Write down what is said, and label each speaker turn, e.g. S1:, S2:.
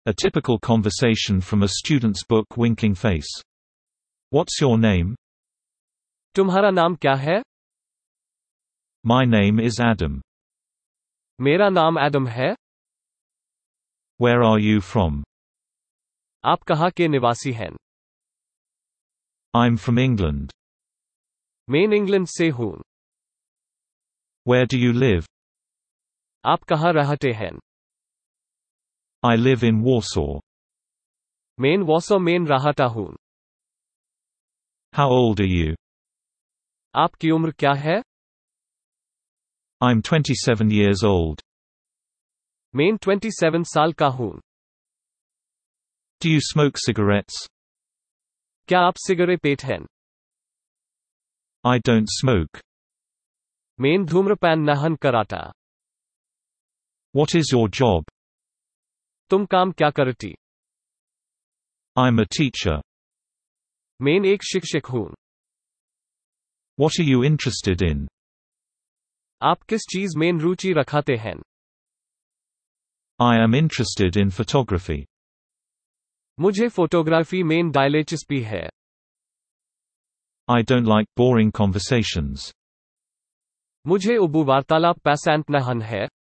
S1: A typical conversation from a student's book. Winking face. What's your name?
S2: तुम्हारा नाम क्या है?
S1: My name is Adam.
S2: मेरा नाम एडम है।
S1: Where are you from?
S2: आप कहाँ के निवासी हैं?
S1: I'm from England.
S2: मैं इंग्लैंड से हूँ।
S1: Where do you live?
S2: आप कहाँ रहते हैं?
S1: I live in Warsaw.
S2: मैं वॉर्सो में रहता हूँ।
S1: How old are you?
S2: आपकी उम्र क्या है?
S1: I'm 27 years old.
S2: मैं 27 साल का हूँ।
S1: Do you smoke cigarettes?
S2: क्या आप सिगरेट पीते हैं?
S1: I don't smoke.
S2: मैं धूम्रपान नहीं करता।
S1: What is your job?
S2: तुम काम क्या करती?
S1: I'm a teacher.
S2: मैं एक शिक्षक हूँ।
S1: What are you interested in?
S2: आप किस चीज में रुचि रखते हैं?
S1: I am interested in photography.
S2: मुझे फोटोग्राफी में दिलचस्पी है।
S1: I don't like boring conversations.
S2: मुझे उबू वार्तालाप पसंद नहीं है।